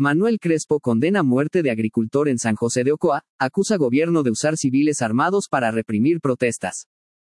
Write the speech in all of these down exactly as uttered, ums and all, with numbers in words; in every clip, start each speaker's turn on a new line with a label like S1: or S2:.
S1: Manuel Crespo condena muerte de agricultor en San José de Ocoa, acusa gobierno de usar civiles armados para reprimir protestas.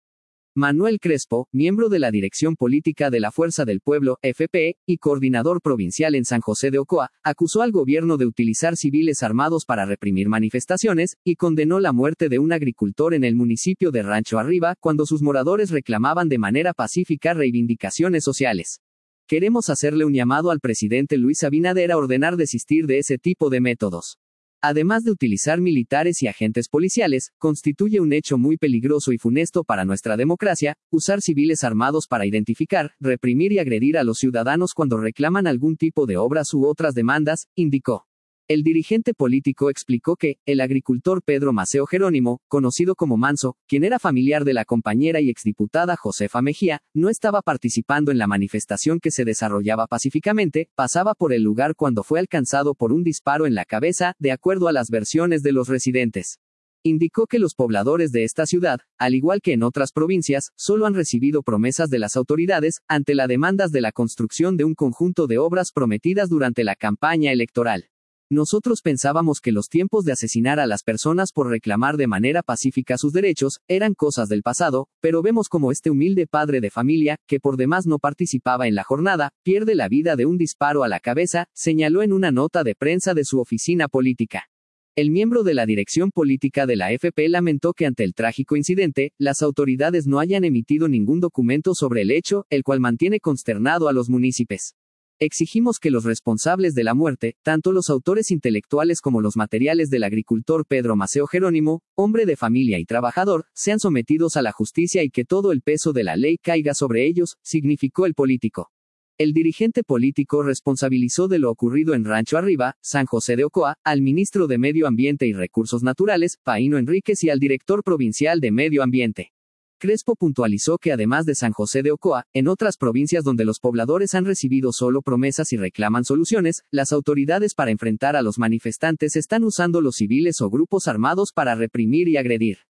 S1: Manuel Crespo, miembro de la Dirección Política de la Fuerza del Pueblo, F P E, y coordinador provincial en San José de Ocoa, acusó al gobierno de utilizar civiles armados para reprimir manifestaciones, y condenó la muerte de un agricultor en el municipio de Rancho Arriba, cuando sus moradores reclamaban de manera pacífica reivindicaciones sociales. Queremos hacerle un llamado al presidente Luis Abinader a ordenar desistir de ese tipo de métodos. Además de utilizar militares y agentes policiales, constituye un hecho muy peligroso y funesto para nuestra democracia, usar civiles armados para identificar, reprimir y agredir a los ciudadanos cuando reclaman algún tipo de obras u otras demandas, indicó. El dirigente político explicó que, el agricultor Pedro Maceo Jerónimo, conocido como Manso, quien era familiar de la compañera y exdiputada Josefa Mejía, no estaba participando en la manifestación que se desarrollaba pacíficamente, pasaba por el lugar cuando fue alcanzado por un disparo en la cabeza, de acuerdo a las versiones de los residentes. Indicó que los pobladores de esta ciudad, al igual que en otras provincias, solo han recibido promesas de las autoridades, ante las demandas de la construcción de un conjunto de obras prometidas durante la campaña electoral. Nosotros pensábamos que los tiempos de asesinar a las personas por reclamar de manera pacífica sus derechos, eran cosas del pasado, pero vemos como este humilde padre de familia, que por demás no participaba en la jornada, pierde la vida de un disparo a la cabeza, señaló en una nota de prensa de su oficina política. El miembro de la dirección política de la F P lamentó que ante el trágico incidente, las autoridades no hayan emitido ningún documento sobre el hecho, el cual mantiene consternado a los municipios. Exigimos que los responsables de la muerte, tanto los autores intelectuales como los materiales del agricultor Pedro Maceo Jerónimo, hombre de familia y trabajador, sean sometidos a la justicia y que todo el peso de la ley caiga sobre ellos, significó el político. El dirigente político responsabilizó de lo ocurrido en Rancho Arriba, San José de Ocoa, al ministro de Medio Ambiente y Recursos Naturales, Paíno Enríquez, y al director provincial de Medio Ambiente. Crespo puntualizó que además de San José de Ocoa, en otras provincias donde los pobladores han recibido solo promesas y reclaman soluciones, las autoridades para enfrentar a los manifestantes están usando los civiles o grupos armados para reprimir y agredir.